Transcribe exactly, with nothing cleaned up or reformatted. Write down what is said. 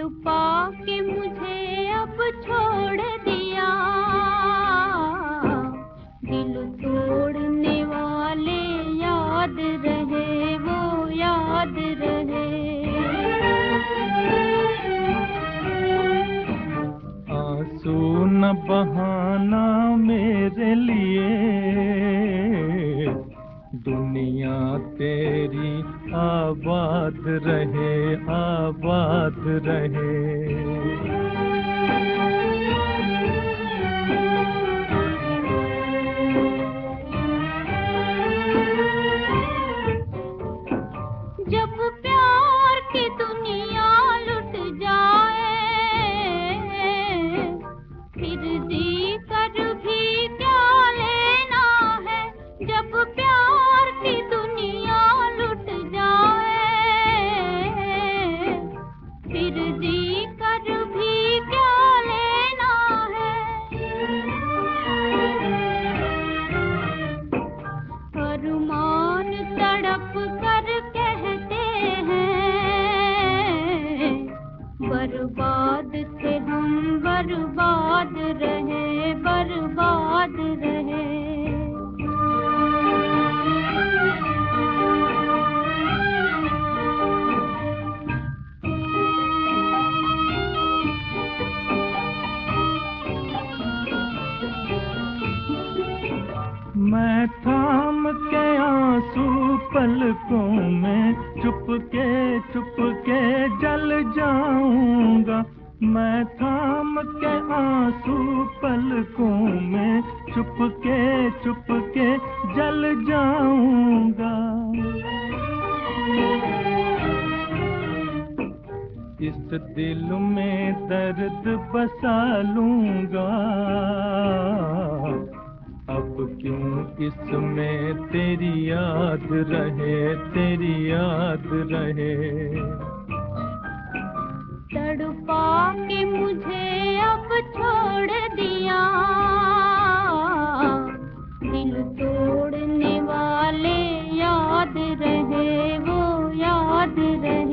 तड़पा के मुझे अब छोड़ दिया, दिल तोड़ने वाले याद रहे, वो याद रहे। आंसू न बहाना मेरे लिए, दुनिया तेरी आबाद रहे, आबाद रहे। जब प्यार की दुनिया लुट जाए, फिर जी कर भी क्या लेना है। जब प्यार की दुनिया लुट जाए, फिर जी कर भी क्या लेना है। अरमान तड़प कर कहते हैं, बर्बाद थे हम, बर्बाद रहे, बर्बाद रहे। मैं थाम के आंसू पलकों में चुपके चुपके जल जाऊंगा। मैं थाम के आंसू पलकों में चुपके चुपके जल जाऊंगा। इस दिल में दर्द बसा लूंगा, अब क्यों इसमें तेरी याद रहे, तेरी याद रहे। तड़पा के मुझे अब छोड़ दिया, दिल तोड़ने वाले याद रहे, वो याद रहे।